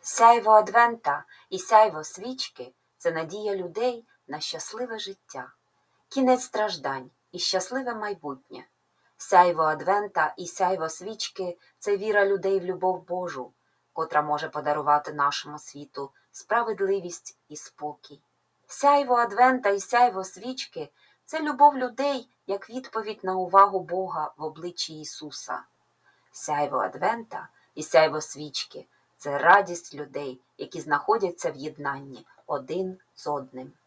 Сяйво Адвента і сяйво свічки – це надія людей на щасливе життя, кінець страждань і щасливе майбутнє. Сяйво Адвента і сяйво свічки – це віра людей в любов Божу, котра може подарувати нашому світу справедливість і спокій. Сяйво Адвента і сяйво свічки – це любов людей як відповідь на увагу Бога в обличчі Ісуса. Сяйво Адвента і сяйво свічки – це радість людей, які знаходяться в єднанні один з одним.